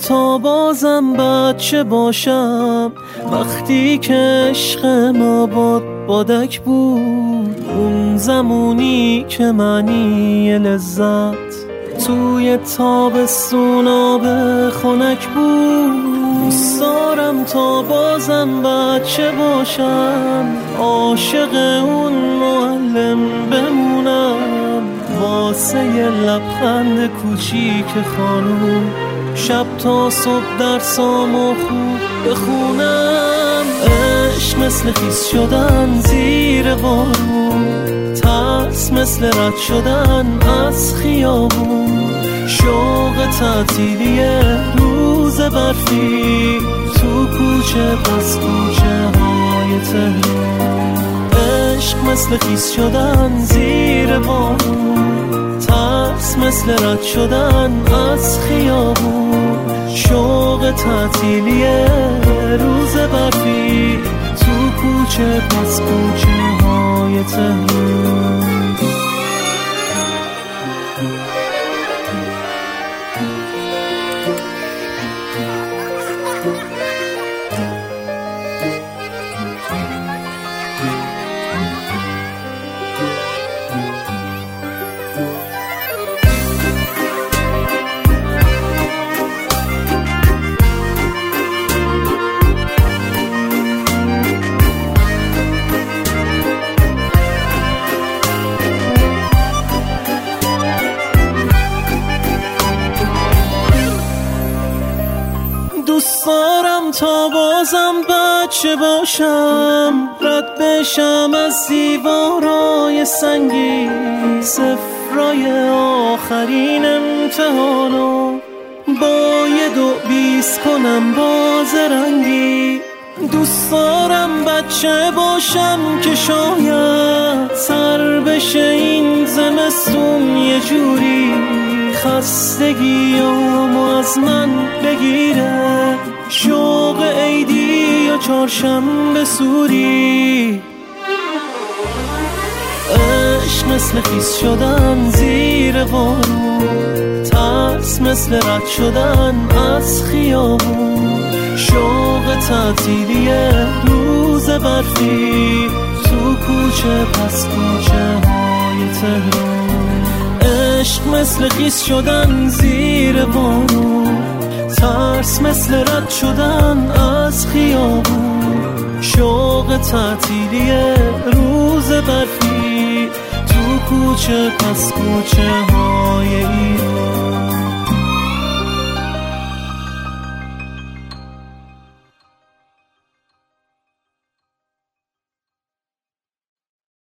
تا بازم بچه باشم، وقتی که عشق ما بادک بود، اون زمونی که معنی لذت توی تابستون آب خنک بود. دوست دارم تا بازم بچه باشم، عاشق اون معلم بمونم، واسه یه لبخند کوچیک خانوم شب تا صبح درسامو خوب بخونم. عشق مثل خیس شدن زیر بارون، ترس مثل رد شدن از خیابون، شوق تعطیلی روز برفی تو کوچه پس کوچه های تهران. عشق مثل خیس شدن زیر بارون، ترس مثل رد شدن از خیابون، شوق تعطیلی روز برفی تو کوچه پس کوچه های تهران. دوست دارم تا بازم بچه باشم، رد بشم از دیوارای سنگی، صفرای آخرین امتحانو با یه دو بیست کنم باز رنگی. دوست دارم بچه باشم که شاید سر بشه این زمستون یه جوری، خستگیامو از من بگیره، شوق عیدی و چهارشنبه سوری. عشق مثل خیس شدن زیر بارون، ترس مثل رد شدن از خیابون، شوق تعطیلی روز برفی تو کوچه پس کوچه های تهران. عشق مثل خیس شدن زیر بارون، ترس مثل رد شدن از خیابون، شوق تعطیلی روز برفی تو کوچه پس کوچه های ایران.